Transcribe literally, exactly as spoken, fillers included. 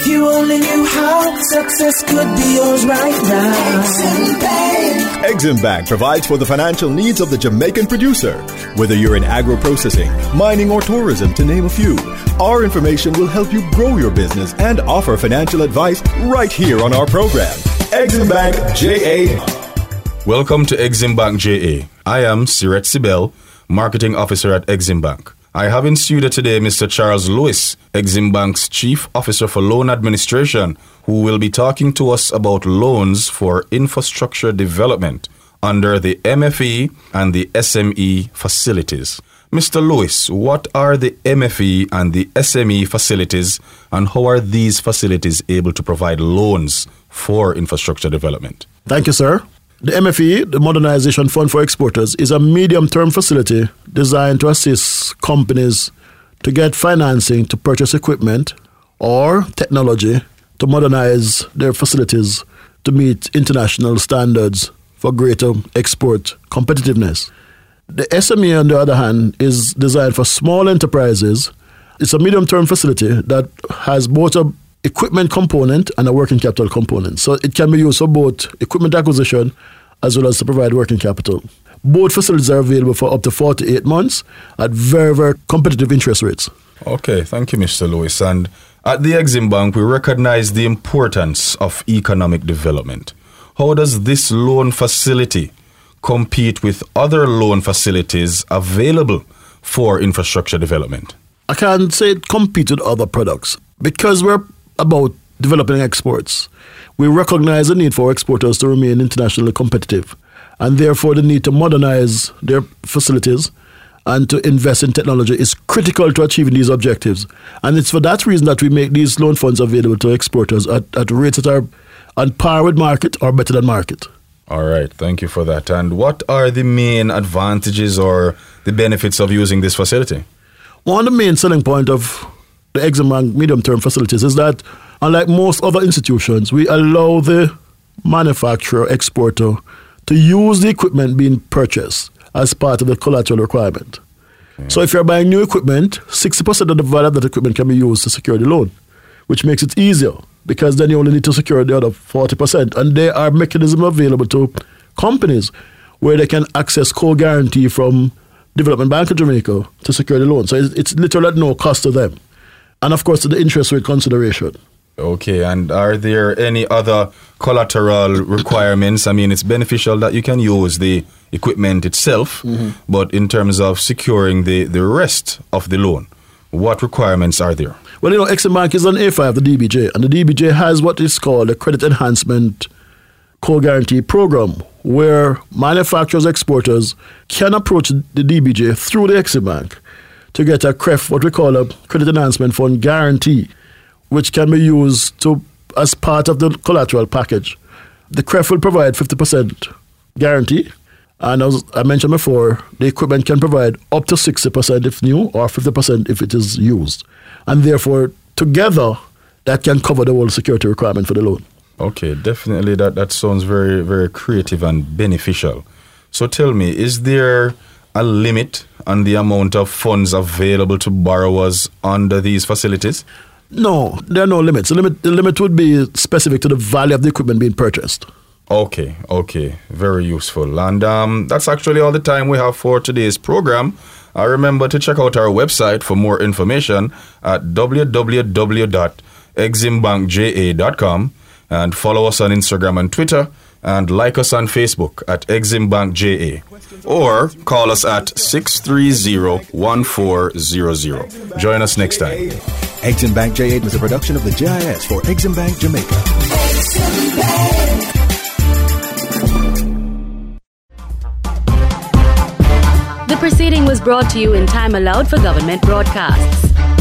If you only knew how success could be yours right now. Exim Bank. Exim Bank provides for the financial needs of the Jamaican producer. Whether you're in agro-processing, mining, or tourism, to name a few, our information will help you grow your business and offer financial advice right here on our program. Exim Bank J A. Welcome to Exim Bank J A. I am Siret Sibel, Marketing Officer at Exim Bank. I have in studio today Mister Charles Lewis, Exim Bank's Chief Officer for Loan Administration, who will be talking to us about loans for infrastructure development under the M F E and the S M E facilities. Mister Lewis, what are the M F E and the S M E facilities, and how are these facilities able to provide loans for infrastructure development? Thank you, sir. The M F E, the Modernization Fund for Exporters, is a medium-term facility designed to assist companies to get financing to purchase equipment or technology to modernize their facilities to meet international standards for greater export competitiveness. The S M E, on the other hand, is designed for small enterprises. It's a medium-term facility that has both a equipment component and a working capital component. So it can be used for both equipment acquisition as well as to provide working capital. Both facilities are available for up to forty-eight months at very, very competitive interest rates. Okay, thank you, Mister Lewis. And at the Exim Bank, we recognize the importance of economic development. How does this loan facility compete with other loan facilities available for infrastructure development? I can't say it competes with other products because we're about developing exports. We recognize the need for exporters to remain internationally competitive, and therefore the need to modernize their facilities and to invest in technology is critical to achieving these objectives. And it's for that reason that we make these loan funds available to exporters at, at rates that are on par with market or better than market. All right, thank you for that. And what are the main advantages or the benefits of using this facility? One of the main selling point of the Exim Bank medium-term facilities is that, unlike most other institutions, we allow the manufacturer, exporter, to use the equipment being purchased as part of the collateral requirement. Okay. So if you're buying new equipment, sixty percent of the value of that equipment can be used to secure the loan, which makes it easier because then you only need to secure the other forty percent. And there are mechanisms available to companies where they can access co-guarantee from Development Bank of Jamaica to secure the loan. So it's, it's literally at no cost to them. And of course, the interest rate consideration. Okay, and are there any other collateral requirements? I mean, it's beneficial that you can use the equipment itself, mm-hmm. but in terms of securing the, the rest of the loan, what requirements are there? Well, you know, Exim Bank is on A five, the D B J, and the D B J has what is called a Credit Enhancement Co-Guarantee Program, where manufacturers, exporters can approach the D B J through the Exim Bank to get a C R E F, what we call a Credit Enhancement Fund Guarantee, which can be used to as part of the collateral package. The C R E F will provide fifty percent guarantee, and as I mentioned before, the equipment can provide up to sixty percent if new or fifty percent if it is used. And therefore, together, that can cover the whole security requirement for the loan. Okay, definitely that, that sounds very, very creative and beneficial. So tell me, is there a limit on the amount of funds available to borrowers under these facilities? No, there are no limits. The limit, the limit would be specific to the value of the equipment being purchased. Okay, okay. Very useful. And um, that's actually all the time we have for today's program. Uh, remember to check out our website for more information at w w w dot exim bank j a dot com and follow us on Instagram and Twitter, and like us on Facebook at Exim Bank J A, or call us at six three zero, one four zero zero. Join us next time. Exim Bank J A was a production of the J I S for Exim Bank Jamaica. Exim Bank. The proceeding was brought to you in time allowed for government broadcasts.